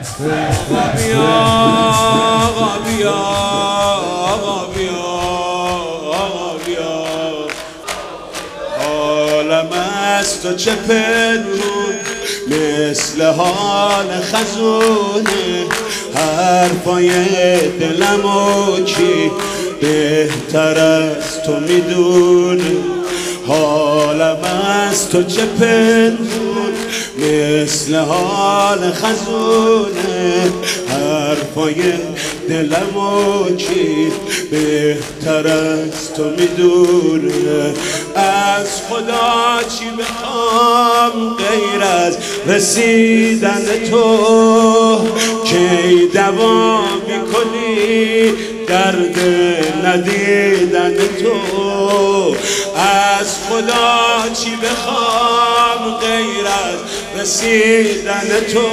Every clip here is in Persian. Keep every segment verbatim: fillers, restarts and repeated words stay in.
آقا بیا آقا بیا آقا بیا آقا بیا عالم از تو چه پنهون مثل حال خزونه حرفای دلمو کی بهتر از تو میدونه حالم از تو چه پنهون مثل حال خزونه حرفای دلمو کی بهتر از تو میدونه از خدا چی بخوام غیر از رسیدن تو کی دوا میکنی درد ندیدن تو از خدا چی بخوام غیر از رسیدن تو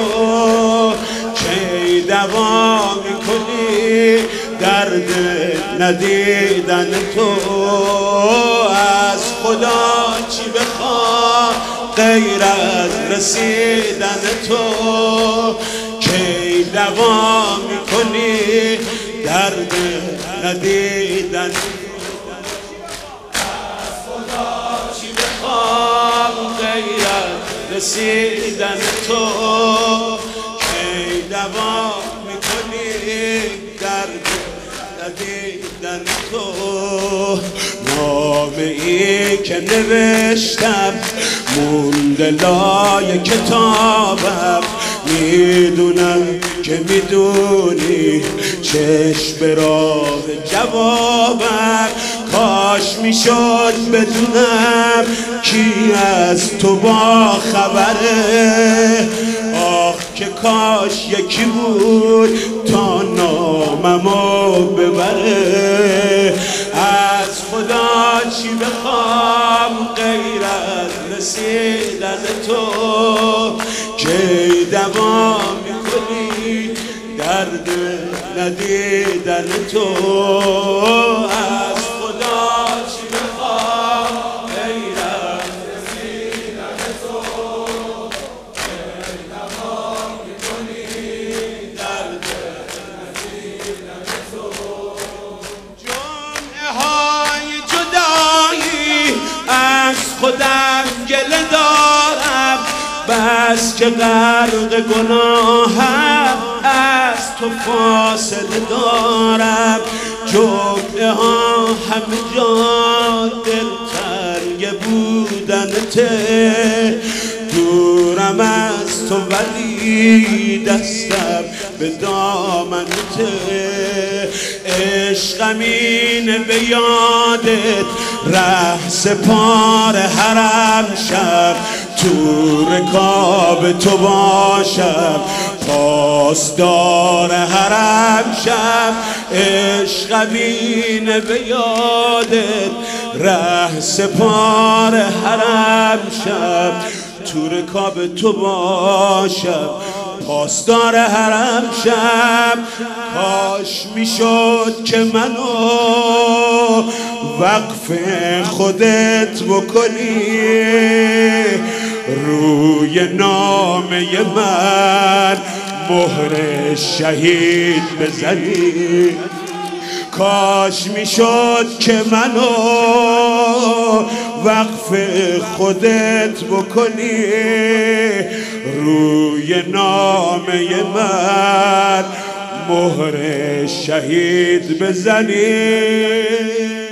کی دوا میکنی درد ندیدن تو از خدا چی بخوام غیر از رسیدن تو کی دوا میکنی درد ندیدن از خدا چی بخوام غیر از رسیدن تو کی دوا میکنی درد ندیدن تو نامه ای که نوشتم مونده لای کتابم میدونم که میدونی چشم راه جوابم کاش میشد بدونم کی از تو با خبره آخ که کاش یکی بود تا ناممو ببره از خدا چی بخوام غیر از رسیدن تو کی دوا میکنی درد ندیدن تو از خدا چی بخوام غیر از رسیدن تو کی دوا میکنی درد ندیدن تو جمعه های جدایی از خودم گله دارم بس که غرق گناهم از تو فاصله دارم جمعه ها همه جا دلتنگ بودنته دورم از تو ولی دستم به دامنته عشقم اینه به یادت ره سپار حرم شب تو رکاب تو باشم پاسدار حرم شب عشقم اینه به یادت ره سپار حرم شب تو رکاب تو باشم پاسدار حرم شب کاش میشد که منو وقف خودت بکنی روی نامه من مهر شهید بزنی کاش میشد که منو وقف خودت بکنی روی نامه من مهر شهید بزنی